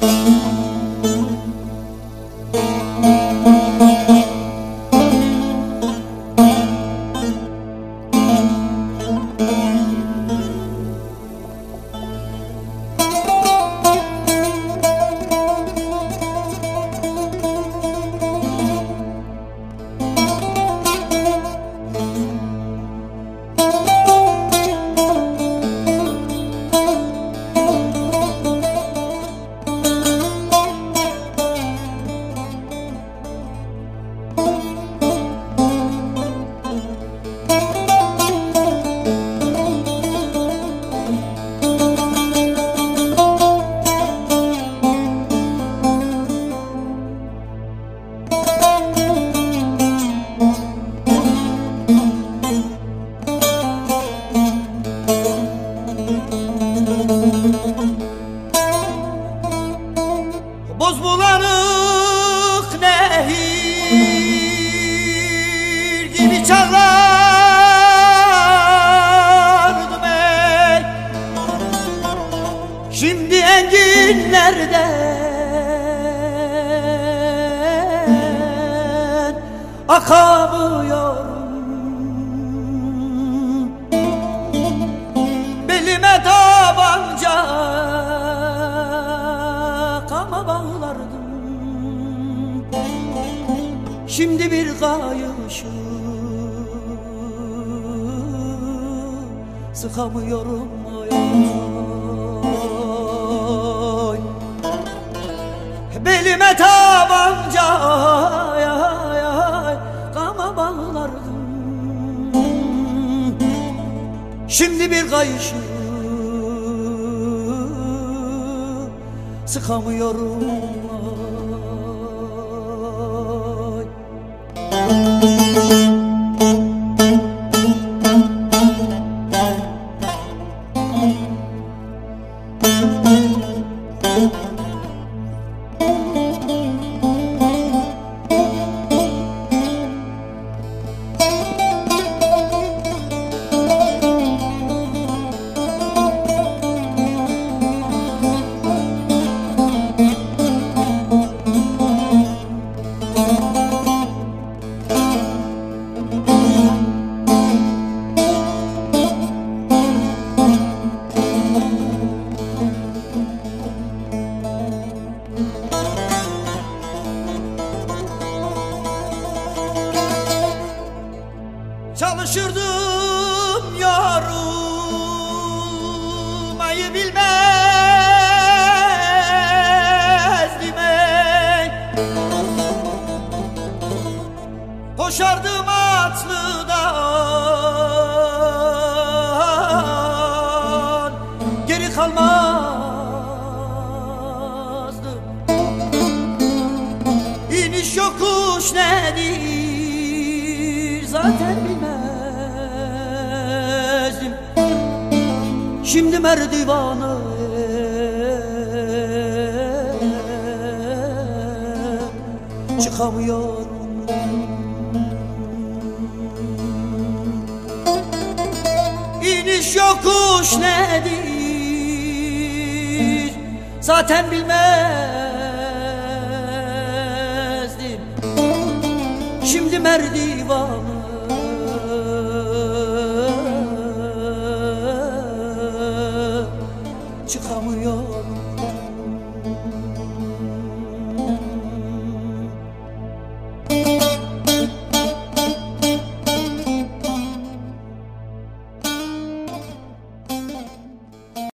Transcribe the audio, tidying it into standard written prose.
Boz bulanık nehir gibi çağlardım ey. Şimdi enginlerden akamıyorum. Belime tabanca kama bağlardım. Şimdi bir kayışı sıkamıyorum ay. Belime tabanca ay, ay, ay, kama bağlardım. Şimdi bir kayışı sıkamıyorum ay. Çalışırdım yorulmayı bilmezdim ey. Koşardım atlıdan geri kalmazdım. İniş yokuş nedir zaten bilmezdim. Şimdi merdivanı çıkamıyorum. İniş yokuş nedir zaten bilmezdim.